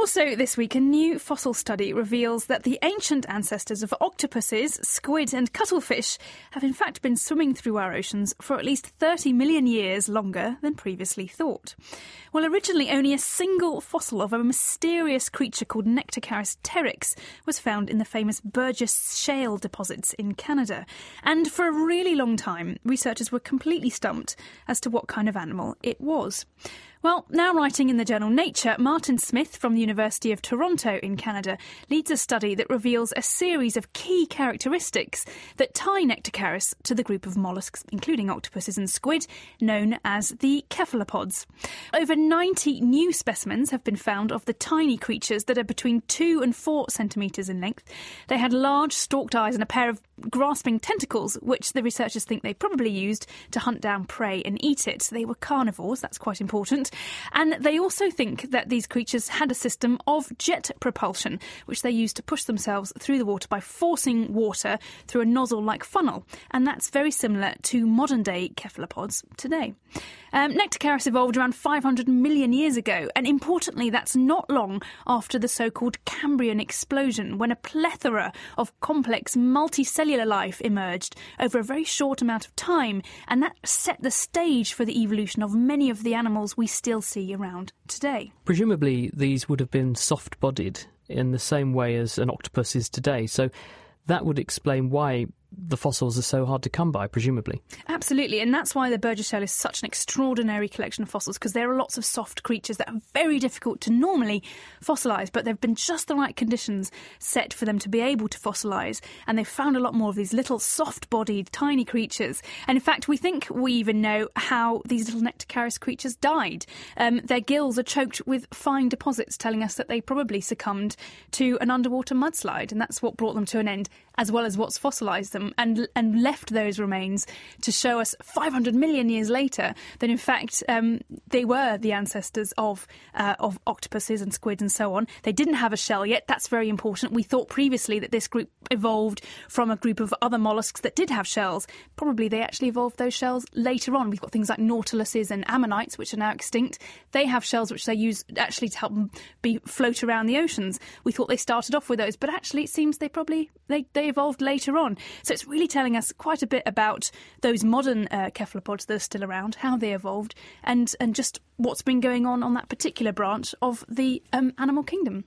Also this week, a new fossil study reveals that the ancient ancestors of octopuses, squid and cuttlefish have in fact been swimming through our oceans for at least 30 million years longer than previously thought. Well, originally only a single fossil of a mysterious creature called Nectocaris teryx was found in the famous Burgess Shale deposits in Canada. And for a really long time, researchers were completely stumped as to what kind of animal it was. Well, now writing in the journal Nature, Martin Smith from the University of Toronto in Canada leads a study that reveals a series of key characteristics that tie Nectocaris to the group of molluscs, including octopuses and squid, known as the cephalopods. Over 90 new specimens have been found of the tiny creatures that are between 2 and 4 centimetres in length. They had large stalked eyes and a pair of grasping tentacles, which the researchers think they probably used to hunt down prey and eat it. So they were carnivores, that's quite important. And they also think that these creatures had a system of jet propulsion, which they used to push themselves through the water by forcing water through a nozzle-like funnel. And that's very similar to modern-day cephalopods today. Nectocaris evolved around 500 million years ago, and importantly, that's not long after the so-called Cambrian explosion, when a plethora of complex multicellular life emerged over a very short amount of time, and that set the stage for the evolution of many of the animals we still see around today. Presumably, these would have been soft-bodied in the same way as an octopus is today, so that would explain why the fossils are so hard to come by, presumably. Absolutely, and that's why the Burgess Shale is such an extraordinary collection of fossils, because there are lots of soft creatures that are very difficult to normally fossilise, but there have been just the right conditions set for them to be able to fossilise, and they've found a lot more of these little soft-bodied, tiny creatures. And in fact, we think we even know how these little Nectocaris creatures died. Their gills are choked with fine deposits, telling us that they probably succumbed to an underwater mudslide, and that's what brought them to an end, as well as what's fossilised them and left those remains to show us 500 million years later that in fact they were the ancestors of octopuses and squids and so on. They didn't have a shell yet. That's very important. We thought previously that this group evolved from a group of other molluscs that did have shells. Probably they actually evolved those shells later on. We've got things like nautiluses and ammonites, which are now extinct. They have shells which they use actually to help them float around the oceans. We thought they started off with those, but actually it seems they evolved later on. So it's really telling us quite a bit about those modern cephalopods that are still around, how they evolved, and just what's been going on that particular branch of the animal kingdom.